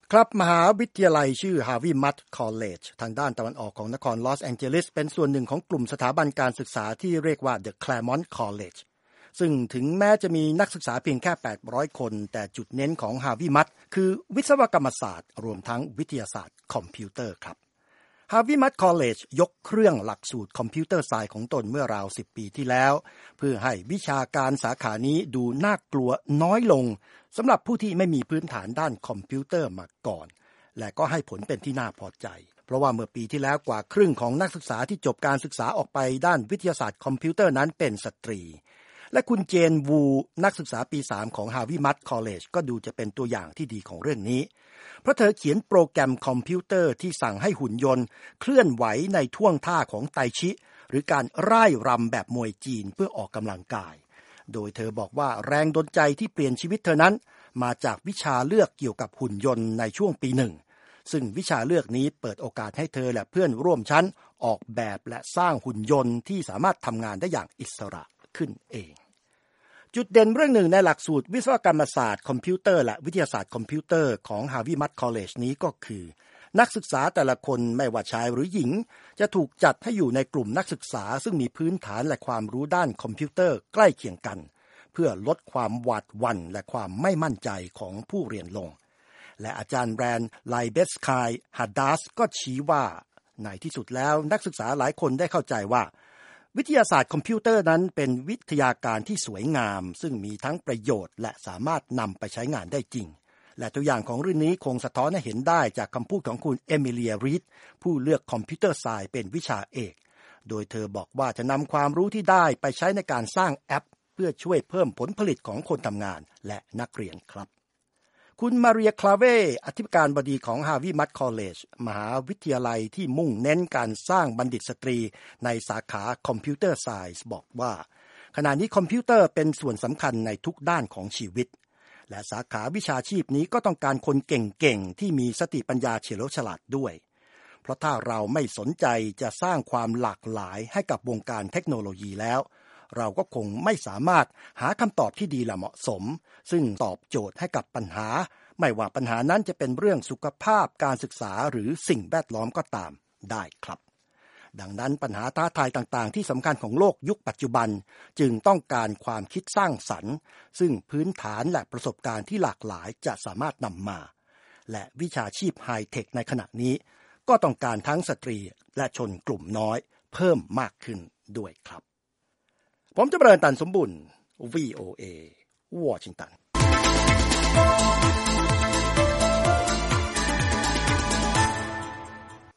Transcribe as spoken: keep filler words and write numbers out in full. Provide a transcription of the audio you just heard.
ครับมหาวิทยาลัยชื่อ Harvey Mudd College ทางด้านตะวันออกของนครลอสแองเจลิสเป็นส่วนหนึ่งของกลุ่มสถาบันการศึกษาที่เรียกว่า The Claremont College ซึ่งถึงแม้จะมีนักศึกษาเพียงแค่แปดร้อยคนแต่จุดเน้นของ Harvey Mudd คือวิศวกรรมศาสตร์รวมทั้งวิทยาศาสตร์คอมพิวเตอร์ครับ Harvey Mudd College ยกเครื่องหลักสูตรคอมพิวเตอร์ไซน์ของตนเมื่อราวสิบปีที่แล้วเพื่อให้วิชาการสาขานี้ดูน่ากลัวน้อยลงสำหรับผู้ที่ไม่มีพื้นฐานด้านคอมพิวเตอร์มาก่อนและก็ให้ผลเป็นที่น่าพอใจเพราะว่าเมื่อปีที่แล้วกว่าครึ่งของนักศึกษาที่จบการศึกษาออกไปด้านวิทยาศาสตร์คอมพิวเตอร์นั้นเป็นสตรีและคุณเจนวูนักศึกษาปีสามของ Harvey Mudd College ก็ดูจะเป็นตัวอย่างที่ดีของเรื่องนี้เพราะเธอเขียนโปรแกรมคอมพิวเตอร์ที่สั่งให้หุ่นยนต์เคลื่อนไหวในท่วงท่าของไตชิหรือการร่ายรำแบบมวยจีนเพื่อออกกำลังกายโดยเธอบอกว่าแรงดลใจที่เปลี่ยนชีวิตเธอนั้นมาจากวิชาเลือกเกี่ยวกับหุ่นยนต์ในช่วงปีหนึ่งซึ่งวิชาเลือกนี้เปิดโอกาสให้เธอและเพื่อนร่วมชั้นออกแบบและสร้างหุ่นยนต์ที่สามารถทำงานได้อย่างอิสระขึ้นเองจุดเด่นเรื่องหนึ่งในหลักสูตรวิศวกรรมศาสตร์คอมพิวเตอร์และวิทยาศาสตร์คอมพิวเตอร์ของ Harvey Mudd College นี้ก็คือนักศึกษาแต่ละคนไม่ว่าชายหรือหญิงจะถูกจัดให้อยู่ในกลุ่มนักศึกษาซึ่งมีพื้นฐานและความรู้ด้านคอมพิวเตอร์ใกล้เคียงกันเพื่อลดความหวาดหวั่นและความไม่มั่นใจของผู้เรียนลงและอาจารย์แบรนด์ไลเบสคายฮัดดัสก็ชี้ว่าในที่สุดแล้วนักศึกษาหลายคนได้เข้าใจว่าวิทยาศาสตร์คอมพิวเตอร์นั้นเป็นวิทยาการที่สวยงามซึ่งมีทั้งประโยชน์และสามารถนำไปใช้งานได้จริงและตัวอย่างของเรื่องนี้คงสะท้อนให้เห็นได้จากคำพูดของคุณเอมิเลียรีดผู้เลือกคอมพิวเตอร์ไซน์เป็นวิชาเอกโดยเธอบอกว่าจะนำความรู้ที่ได้ไปใช้ในการสร้างแอปเพื่อช่วยเพิ่มผลผลิตของคนทำงานและนักเรียนครับคุณมาเรียคลาเวอธิการบดีของ Harvey Mudd College มหาวิทยาลัยที่มุ่งเน้นการสร้างบัณฑิตสตรีในสาขาคอมพิวเตอร์ไซน์บอกว่าขณะนี้คอมพิวเตอร์เป็นส่วนสำคัญในทุกด้านของชีวิตและสาขาวิชาชีพนี้ก็ต้องการคนเก่งๆที่มีสติปัญญาเฉลียวฉลาดด้วยเพราะถ้าเราไม่สนใจจะสร้างความหลากหลายให้กับวงการเทคโนโลยีแล้วเราก็คงไม่สามารถหาคำตอบที่ดีและเหมาะสมซึ่งตอบโจทย์ให้กับปัญหาไม่ว่าปัญหานั้นจะเป็นเรื่องสุขภาพการศึกษาหรือสิ่งแวดล้อมก็ตามได้ครับดังนั้นปัญหาท้าทายต่างๆที่สำคัญของโลกยุคปัจจุบันจึงต้องการความคิดสร้างสรรค์ซึ่งพื้นฐานและประสบการณ์ที่หลากหลายจะสามารถนำมาและวิชาชีพไฮเทคในขณะนี้ก็ต้องการทั้งสตรีและชนกลุ่มน้อยเพิ่มมากขึ้นด้วยครับผมจะเริญตันสมบุญ วี โอ เอ วอชิงตัน